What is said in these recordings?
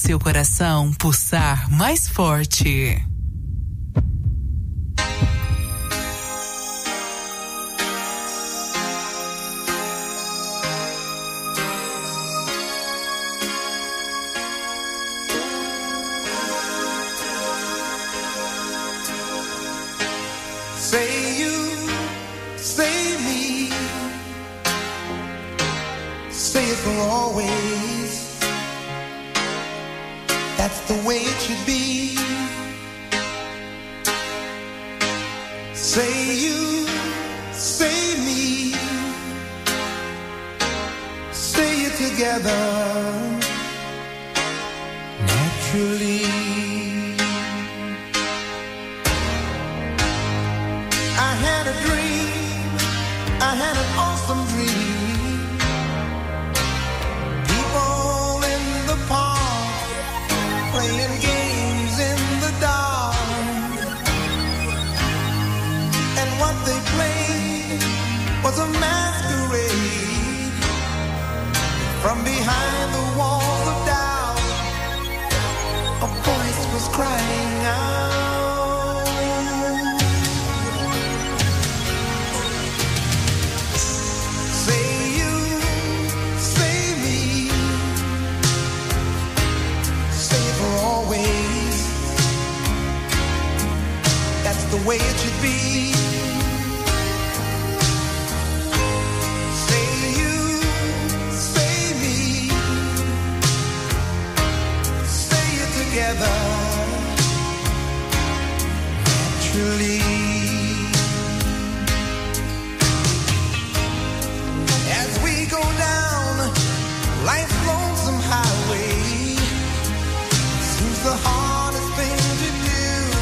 seu coração pulsar mais forte. Say you, say me, say it for always. That's the way it should be. Say you, say me, say it together naturally. I had a dream, I had an awesome dream. People in the park playing games in the dark. And what they played was a masquerade. From behind the walls of doubt, a voice was crying out. The way it should be. Say you, say me, say it together naturally. As we go down life's lonesome highway, seems the hardest thing to do.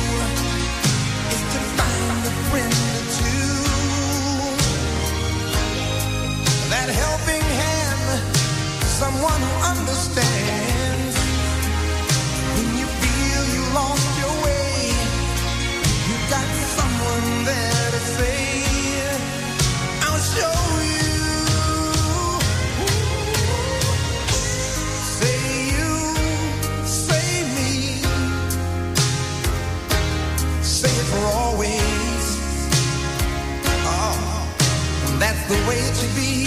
That helping hand, someone who understands. When you feel you lost your way, you got someone there to say, I'll show you. Say you, say me, say it for always. Oh, that's the way it should be.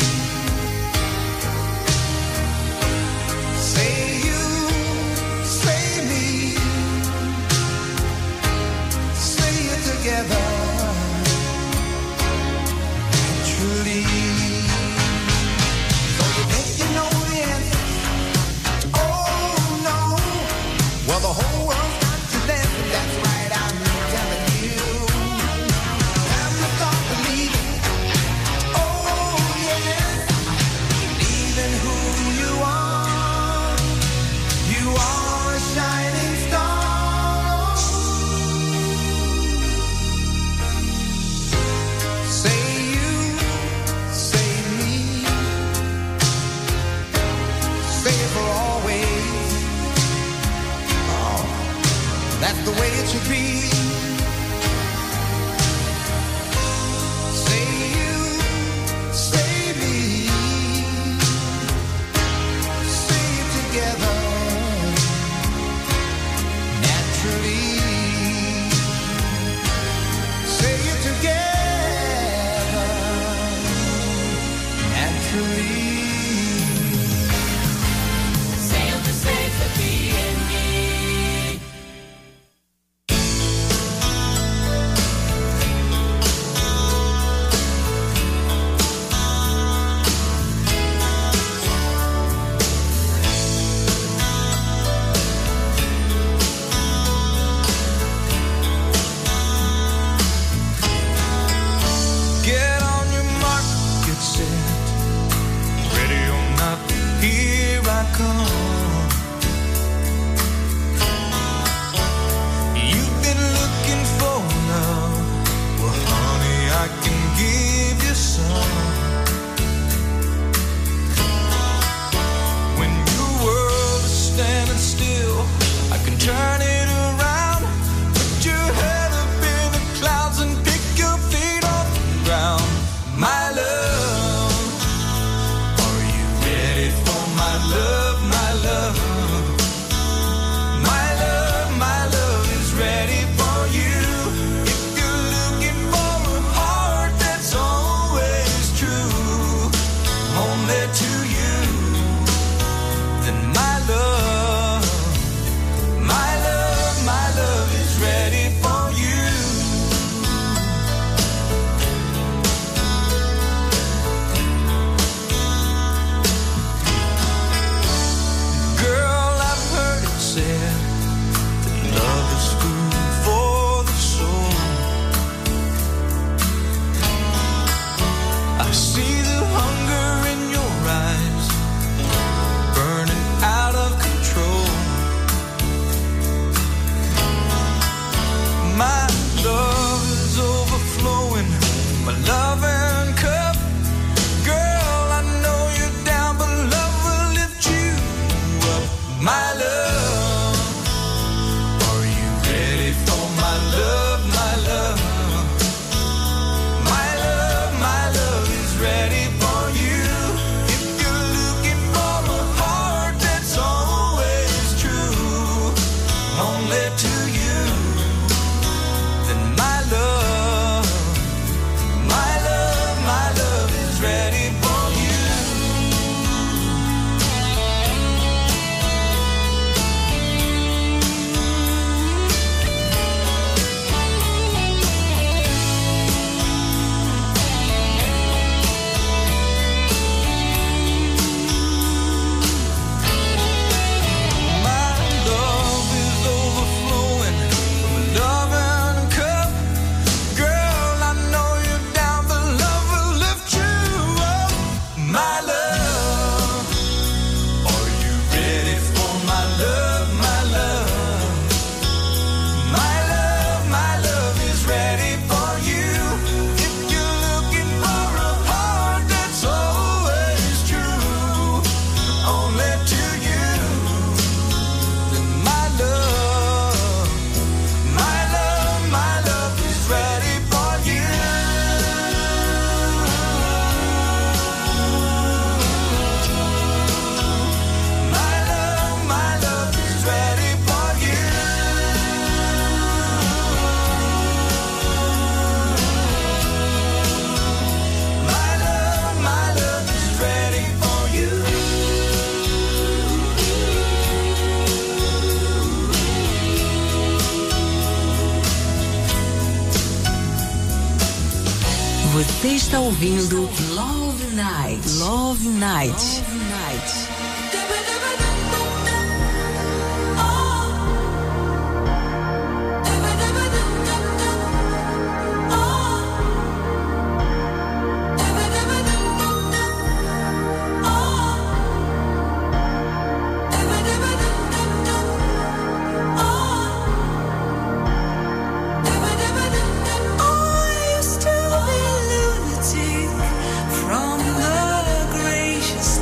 Together, naturally. So you think you know the answer? Oh no. Well, the whole world's got to dance, and that's right, I'm telling you. Time to start believing. Oh yes, believe in who you are. You are a shining star. That's the way it should be. Say you, say me, say it together naturally. Say it together naturally. Sail the saints of thee and me. Você está ouvindo Love Night. Love Night. Love Night. From the gracious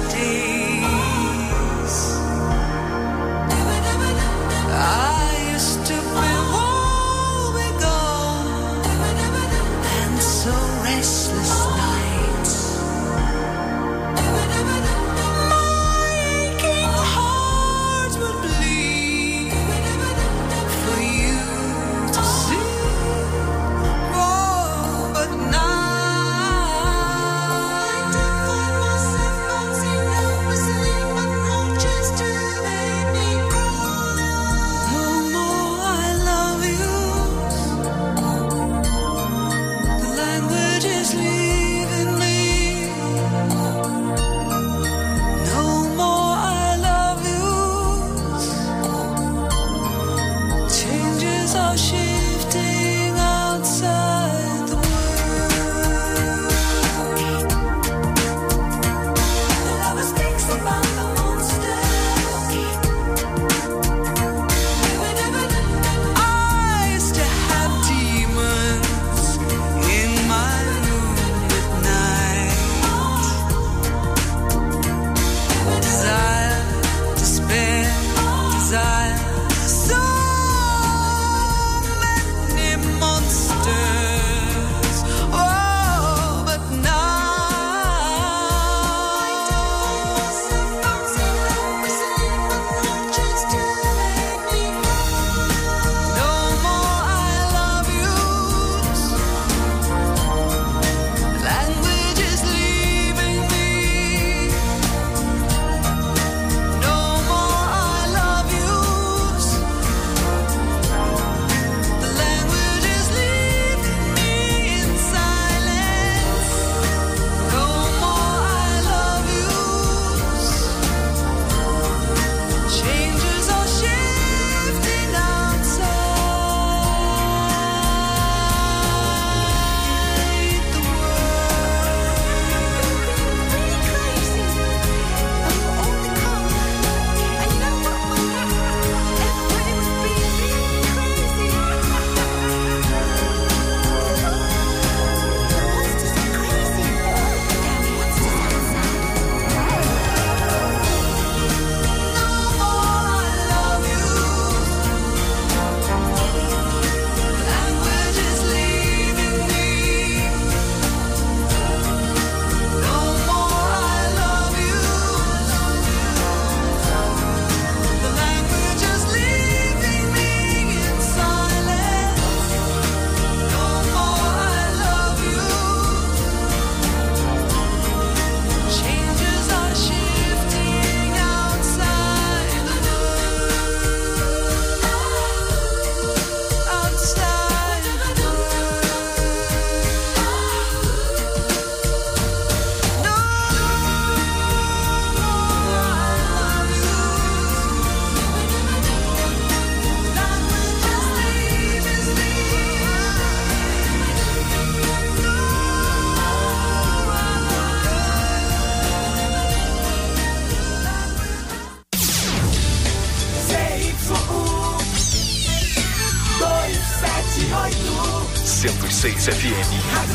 FM. Rádio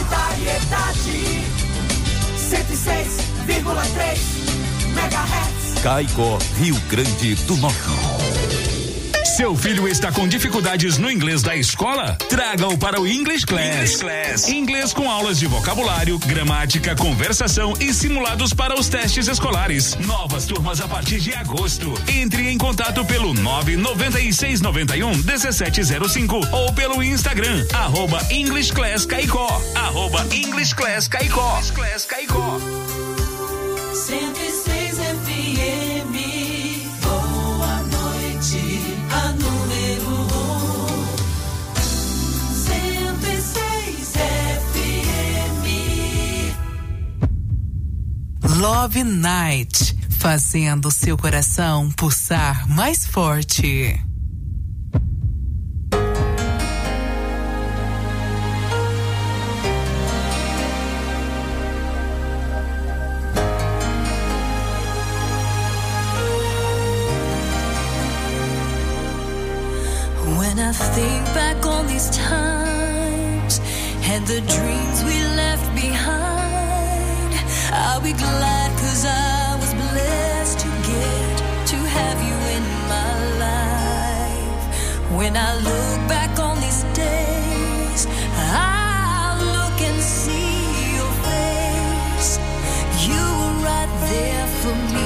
Solidariedade 106,3 MHz. Caicó, Rio Grande do Norte. Seu filho está com dificuldades no inglês da escola? Traga-o para o English Class. Inglês com aulas de vocabulário, gramática, conversação e simulados para os testes escolares. Novas turmas a partir de agosto. Entre em contato pelo 99691-1705 ou pelo Instagram, @English Class Caicó. @English Class Caicó. 106 FM. Boa noite. A número 1, 106 FM. Love Night, fazendo seu coração pulsar mais forte. When I think back on these times and the dreams we left behind, I'll be glad 'cause I was blessed to get to have you in my life. When I look back on these days, I'll look and see your face. You were right there for me.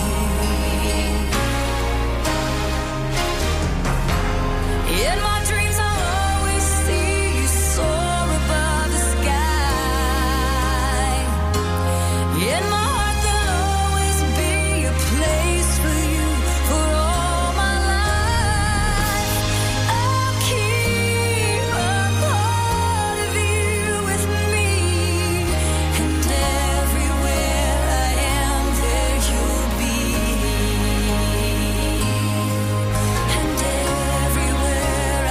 In my dreams I'll always see you soar above the sky. In my heart there'll always be a place for you for all my life. I'll keep a part of you with me, and everywhere I am there you'll be, and everywhere I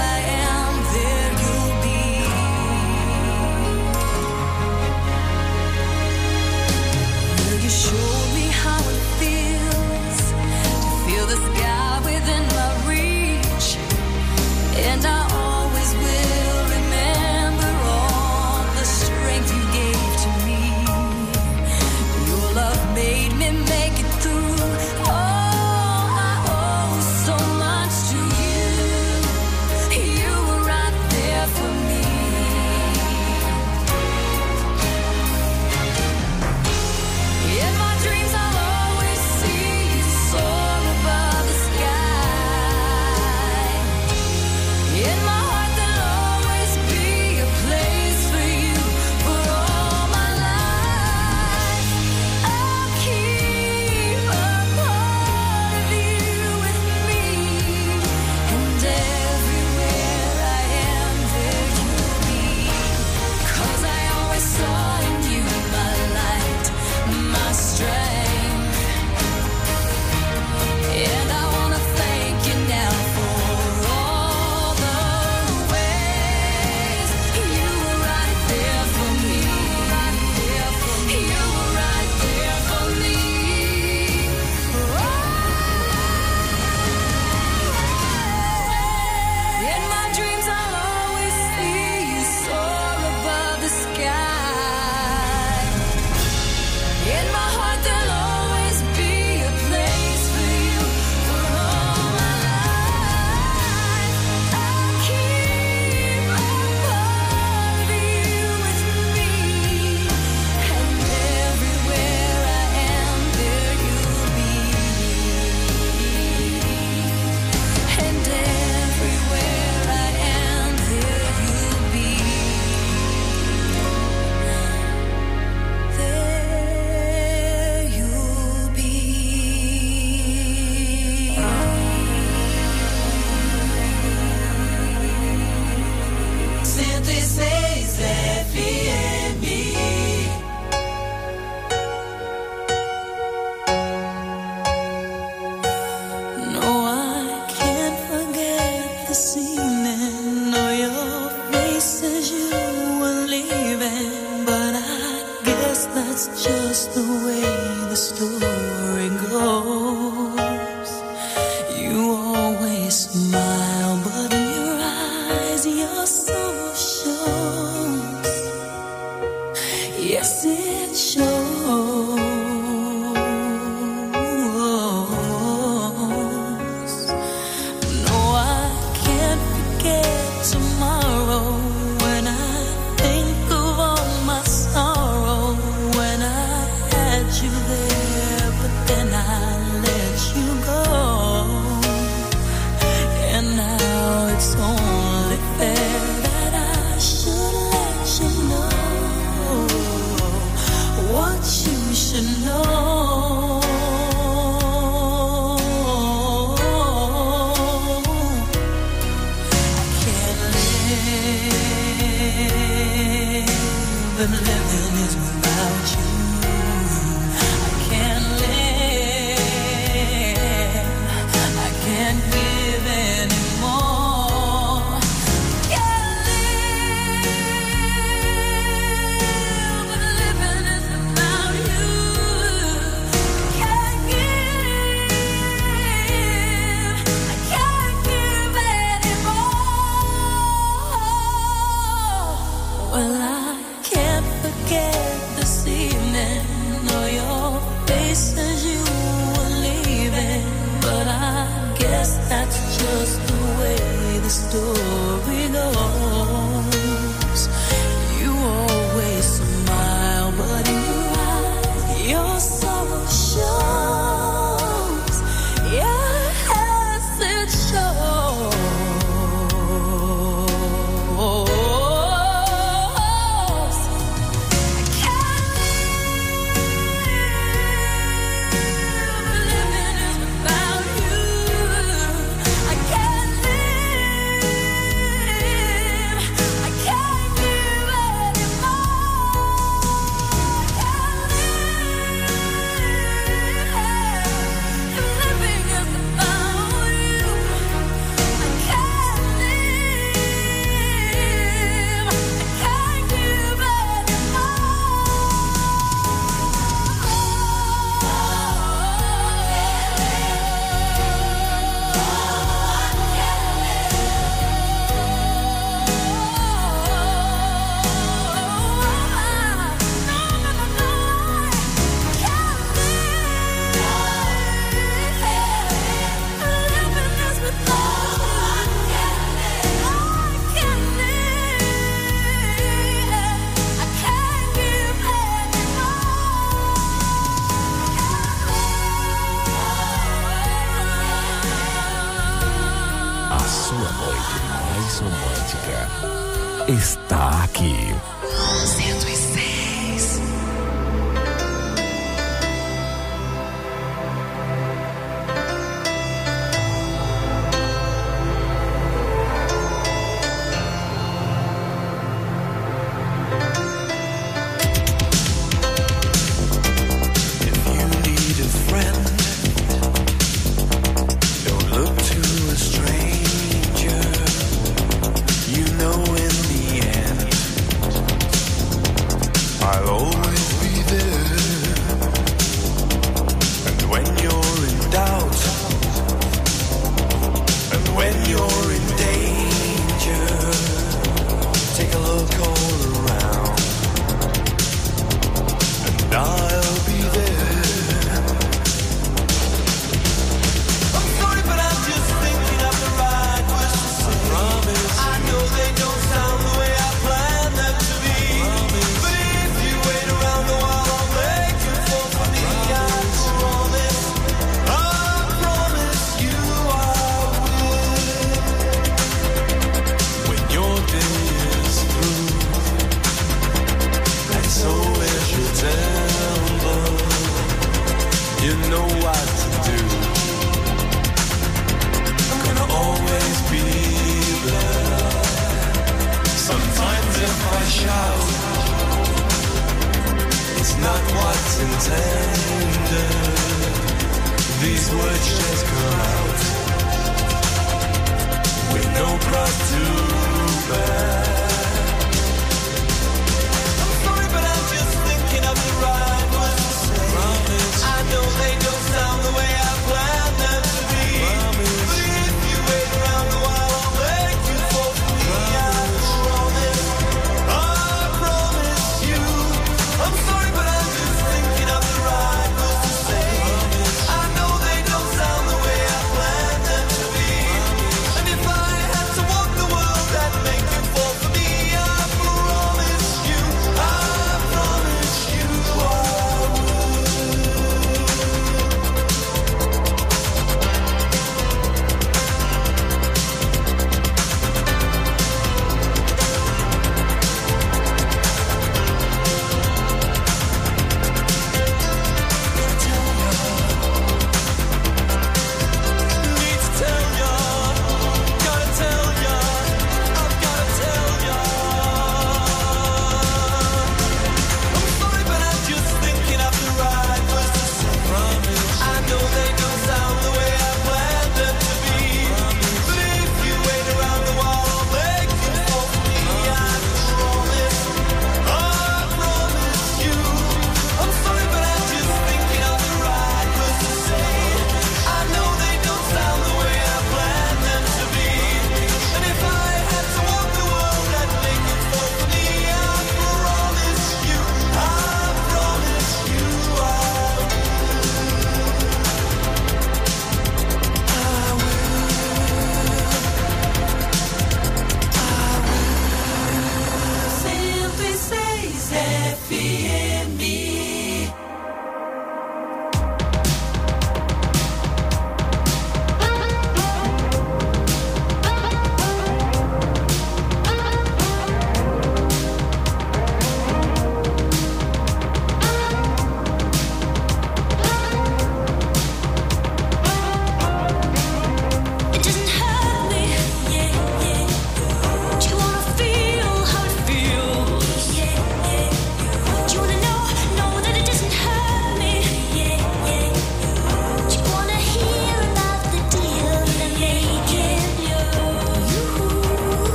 that's just the way the story goes. You always smile, but in your eyes, your sorrow shows. Yes, it shows. Está aqui. 106. Plan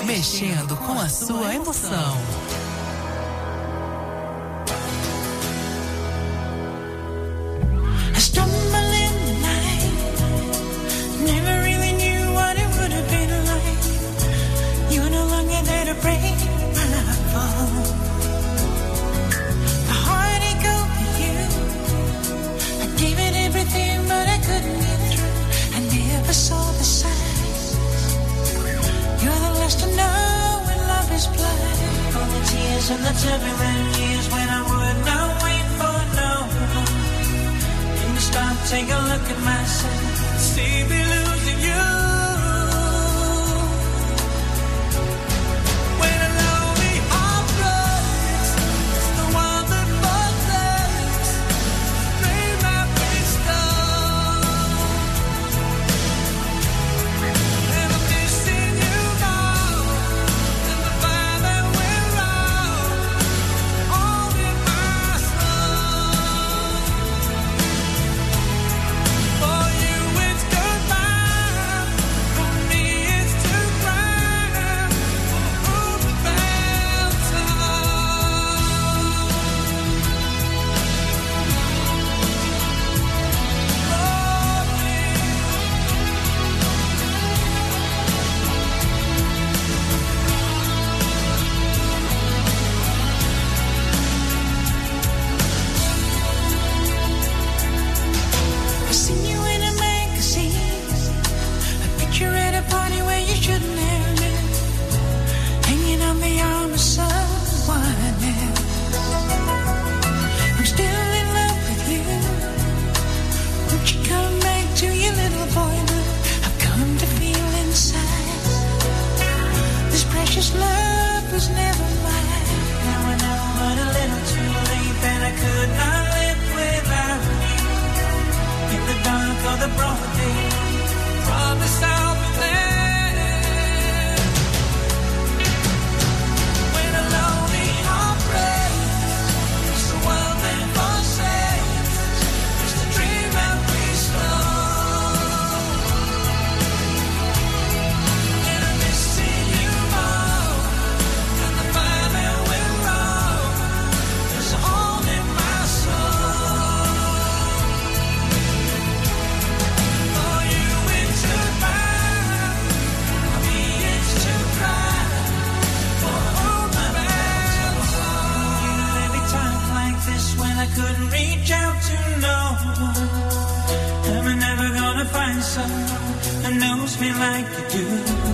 Mexendo com a sua emoção. I stumble in the night, never really knew what it would have been like. You're no longer there to break my fall. The heartache over you, I gave it everything, but I couldn't get through. I never saw the signs. You're the last to know when love is blind. All the tears and the turbulent years when I would not wait for no one. Stop, take a look at myself, see me losing you. When a lonely heart breaks, it's the one that forsakes, dream I've been stung. And I'm missing you now, and the fire that went out, all in my soul. For you it's goodbye, for me it's to cry, for the Valentine. I seen you in a magazine, a picture at a party where you shouldn't have been, hanging on the arm of someone else. I'm still in love with you. Won't you come back to your little boy now? I've come to feel inside this precious love was never mine. Now I know, but a little too late that I could not live without you. In the dark or the broad day, promise I'll be there. When a lonely heart breaks, it's the world that forsakes, it's the dream that we stole. And I'm missing you more, and the fire that went wrong, there's a hole in my soul. For you it's goodbye, for me it's to cry, for all the bad songs. Every time like this when I couldn't reach out to no one, am I never gonna find someone who knows me like you do?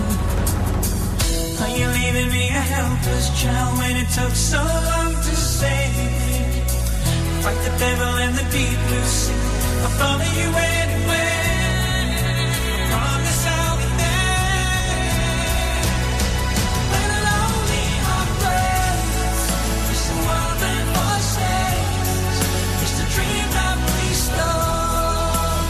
Are you leaving me a helpless child when it took so long to save me? Fight the devil in the deep blue sea, I'll follow you anywhere. Promise I'll be there. When a lonely heart breaks, it's the world that forsakes, it's the dream that we stole.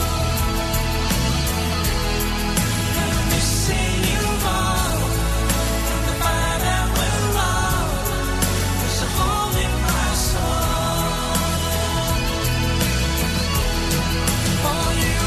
And I'm missing you more, and the fire that went wrong, there's a hole in my soul. For you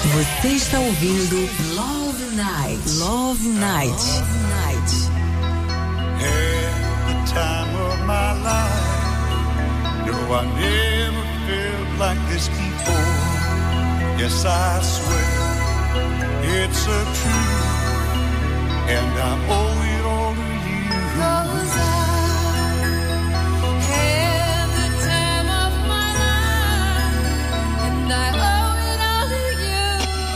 Você está ouvindo Love Night. Love Night. Love Night. Had the time of my life. No, I never felt like this before. Yes, I swear it's a truth, and I owe it all to you. 'Cause I had the time of my life, and I owe it all to you.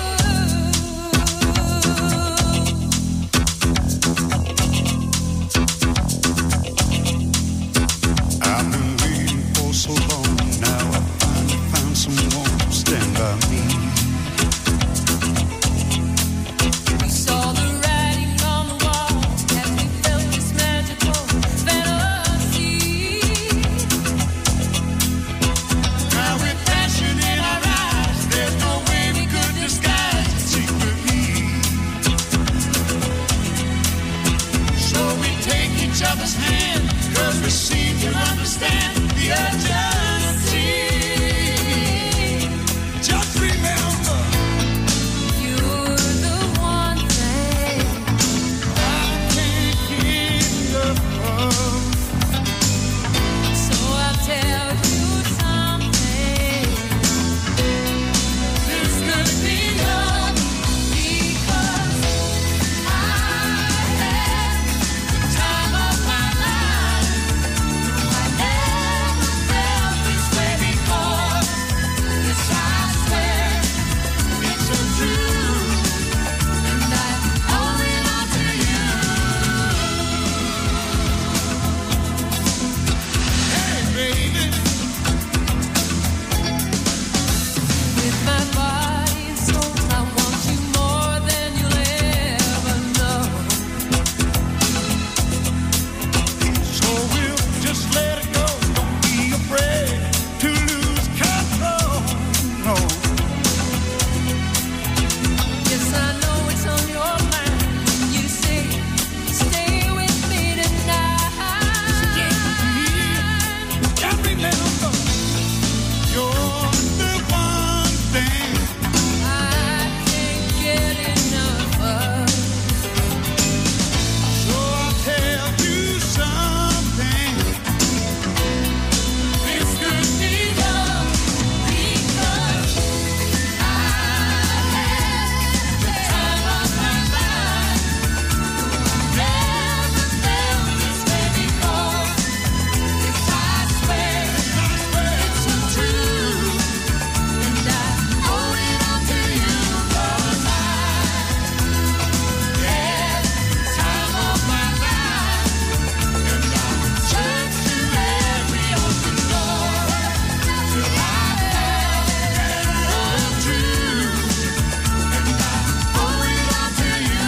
I've been waiting for so long. Now I finally found someone to stand by me. We saw the writing on the wall as we felt this magical fantasy. Now with passion in our eyes, there's no way we could disguise it secretly. So we take each other's hand, 'cause we seem to understand the urgency. Just remember, You're the one thing I can't get enough of. so I'll tell you something. This could be love because I had the time of my life. I never felt this way before. Yes, I swear it's a truth, and I owe it all to you. Hey, baby. With my body and soul, I want you more than you'll ever know. So we'll just let it go. Don't be afraid to lose control. No. Yes, I know it's on your mind when you say, stay with me tonight. Just remember, you're the one thing I can't get enough of. so I'll tell you something. This could be love because I had the time of my life. Never felt this way before. Yes, I swear it's a truth, and I owe it all to you. 'Cause I had the time of my life, and I searched through every open door till I found the truth, and I owe it all to you.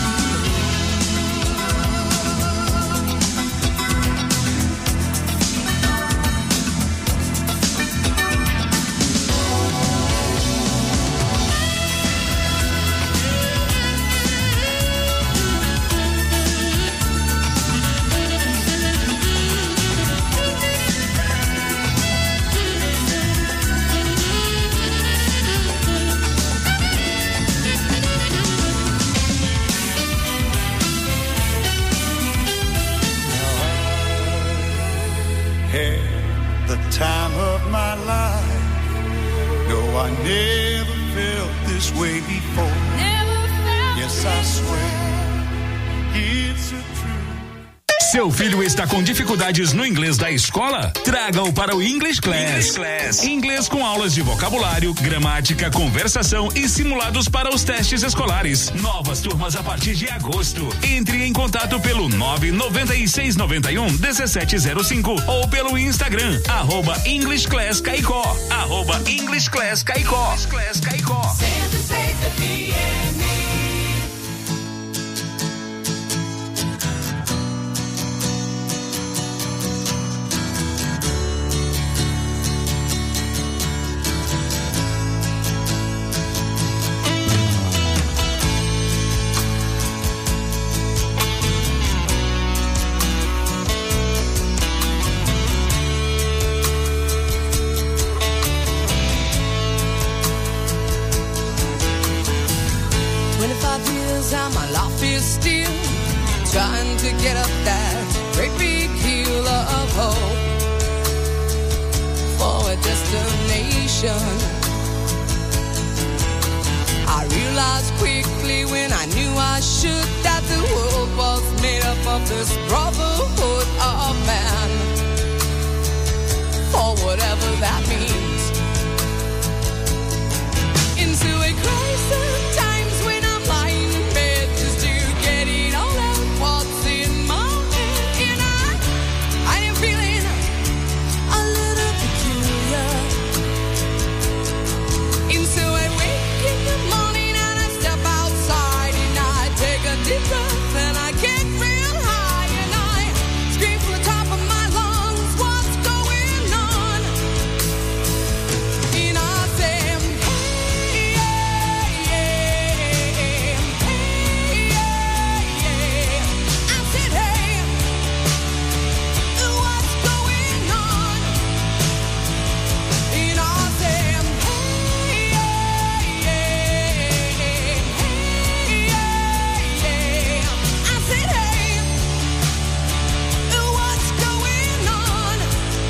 Had the time of my life. No, I never felt this way before. Never felt Yes, I swear it's a truth. Seu filho está com dificuldades no inglês da escola? Traga-o para o English Class. Inglês com aulas de vocabulário, gramática, conversação e simulados para os testes escolares. Novas turmas a partir de agosto. Entre em contato pelo 99691-1705 ou pelo Instagram, @English Class Caicó. @English Class Caicó. 106 FM. years and my life is still trying to get up that great big hill of hope for a destination. I realized quickly when I knew I should that the world was made up of this brotherhood of man, for whatever that means. Into a crisis times when I'm lying in bed just to get it all out what's in my head, and I am feeling a little peculiar. Into a wake in the morning and I step outside and I take a deep breath and I get real high and I scream from the top of my lungs, what's going on? And I say, hey, yeah, yeah, hey, yeah, yeah. I said, hey, what's going on? And I say, hey, yeah, yeah, hey, yeah, yeah. I said, hey, what's going on?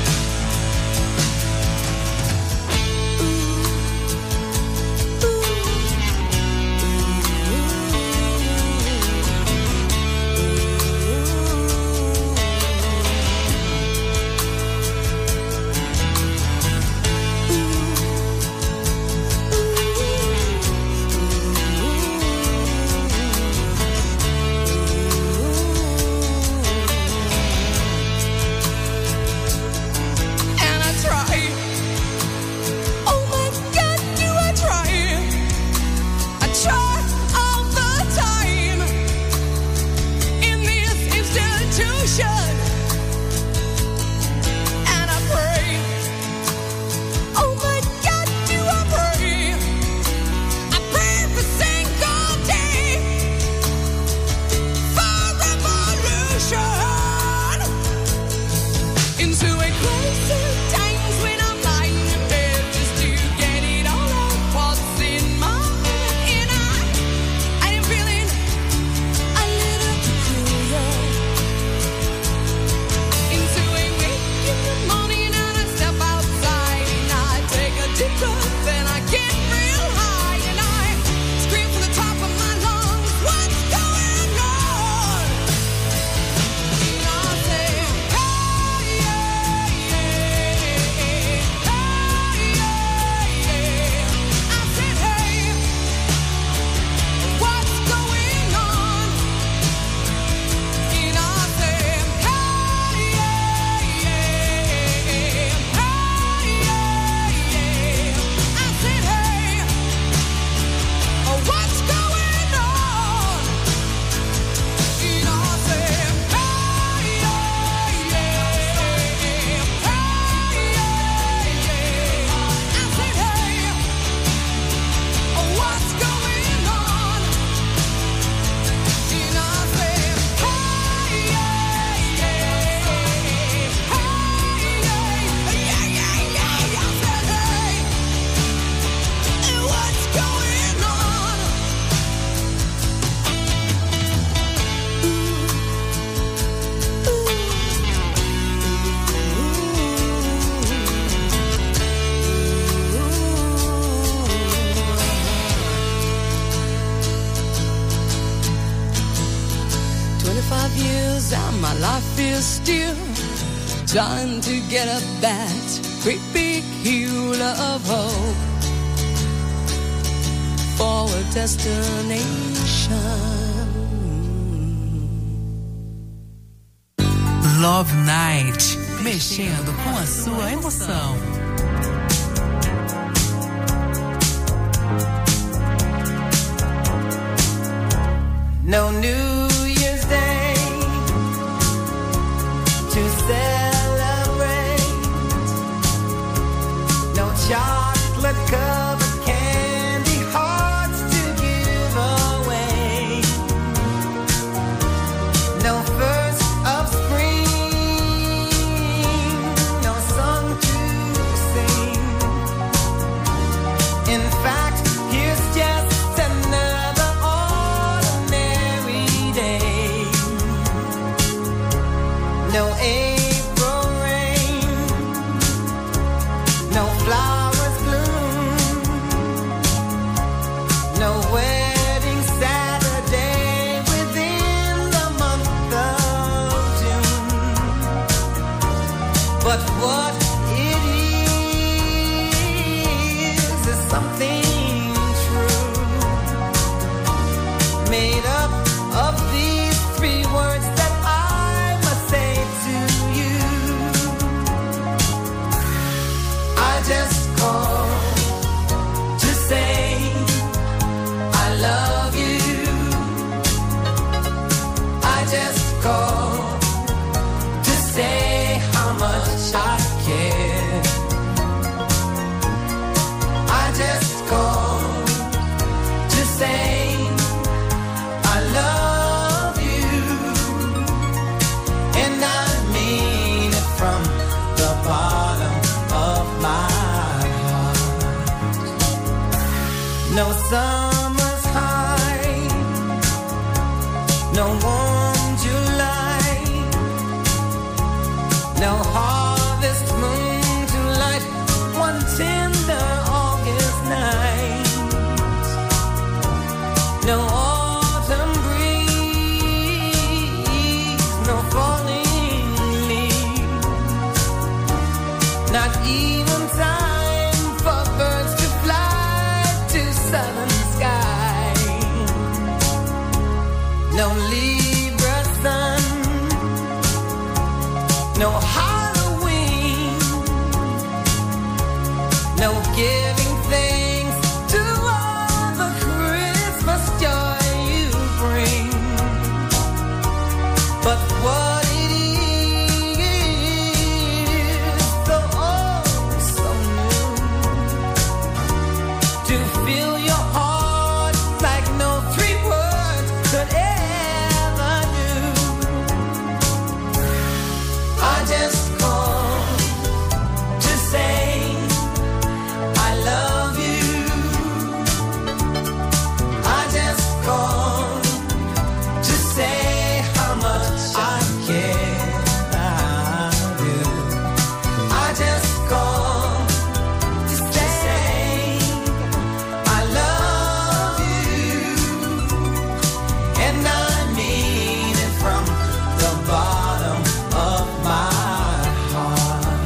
And I try. Oh my God, do I try? I try all the time in this institution, and I pray. Oh my God, do I pray? I pray every single day for revolution. Into a crisis times when I'm lying in bed just to get it all out what's in my head, and I am feeling a little peculiar. Into a wake in the morning and I step outside and I take a deep breath and I get real high and I scream from the top of my lungs, what's going on? And I say, hey, yeah, yeah, hey, yeah, yeah. I said, hey, what's going on? And I say, hey, yeah, yeah, hey, yeah, yeah. I said, hey, what's going on? And I say, hey, yeah, yeah, hey, yeah, yeah. I said, hey, what's going on? And I say, hey, yeah, yeah, hey, yeah, yeah. I said, hey, what's going on? "25 years and my life is still trying to get up that great big hill of hope for a destination." Love Night, mexendo com a sua emoção. No New Year's Day to celebrate. No chocolate covered candy hearts to give away. No first of spring, no song to sing. In fact, here's just another autumn No wedding Saturday within the month of June. But what it is something true, made up of these three words that I must say to you. I just called to say I love you. I just called to say how much I care. I just called to say I love you, and I mean it from the bottom of my heart. No summer's high, no warm July, no harvest moon to light one tender August night, no autumn breeze, no falling leaves, not even time for birds to fly to southern sky, no Libra sun, no Halloween, no giving thanks to all the Christmas joy you bring. But what it is, so oh, so new, to fill your heart like no three words could ever do. I just called to say I love you. I just called to say how much I care about you. I just called to say I love you, and I mean it from the bottom of my heart.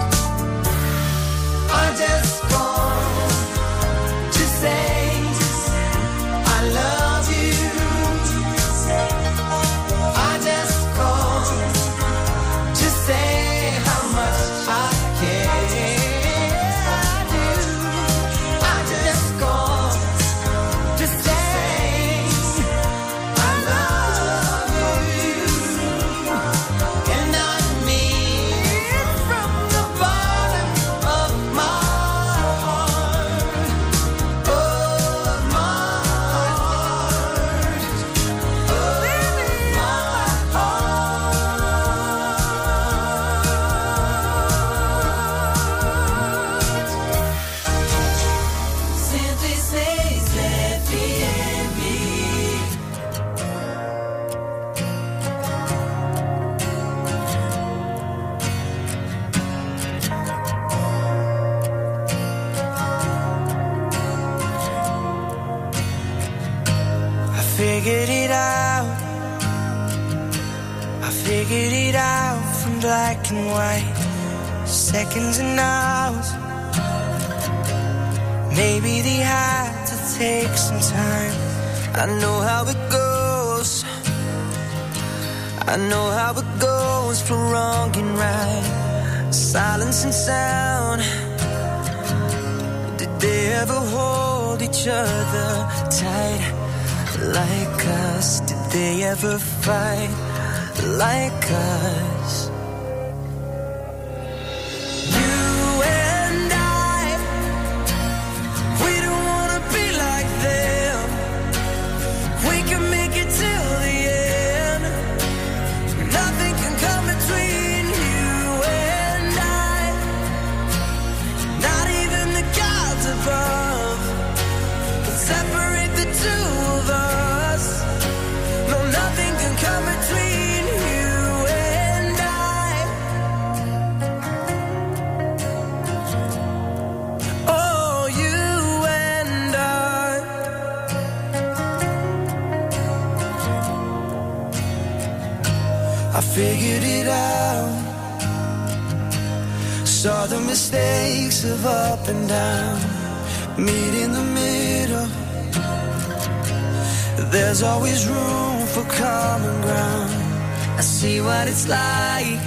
I just called to say I love you. I just called to say how much I care. I do. I just called to say I love you, and I mean it from the bottom of my heart. Oh, my heart. Oh, my heart. 106 FM. I figured it out. I figured it out from black and white, seconds and hours. Maybe they had to take some time. I know how it goes. I know how it goes for wrong and right, silence and sound. Did they ever hold each other tight like us? Did they ever fight like us? You and I, we don't wanna be like them. We can make it till the end. Nothing can come between you and I. Not even the gods above can separate the two of us. No, nothing can come between you and I. Oh, you and I. I figured it out. Saw the mistakes of up and down. Meet in the middle. There's always room for common ground. I see what it's like.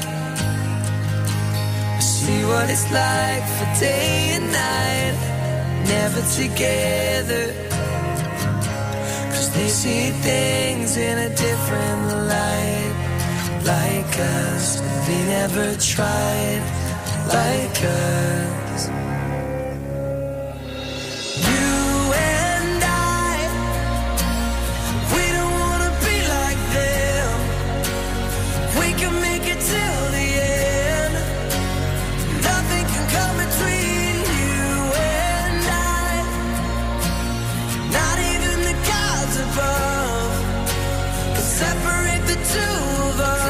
I see what it's like for day and night. Never together. 'Cause they see things in a different light. Like us, they never tried. Like us. You and I, we don't wanna be like them. We can make it till the end. Nothing can come between you and I. Not even the gods above can separate the two of us.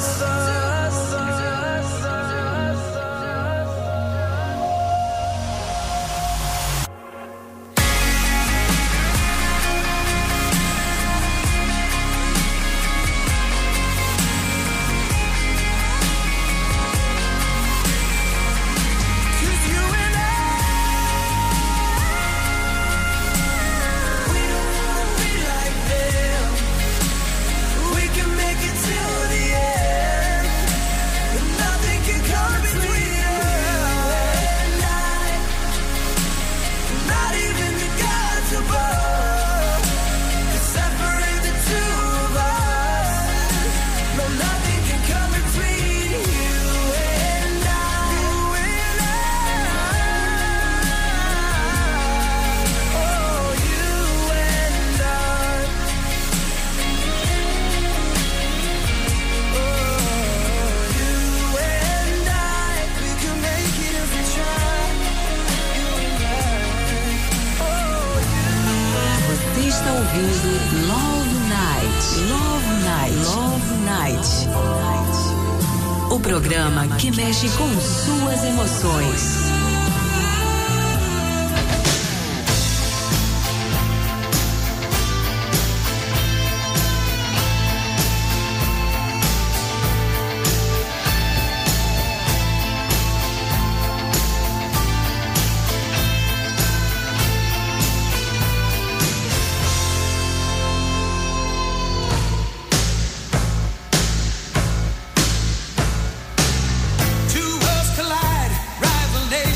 O programa que mexe com suas emoções. Two worlds collide, rival nation.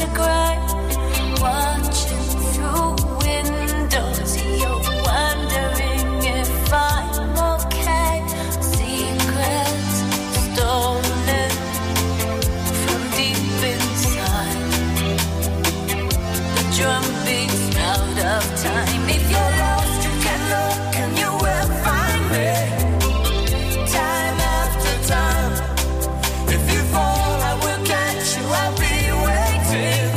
cry, watching through windows. You're wondering if I'm okay. Secrets stolen from deep inside. The drum beats out of time. If you're lost, you can look and you will find me. Time after time. If you fall, I will catch you. I'll be waiting.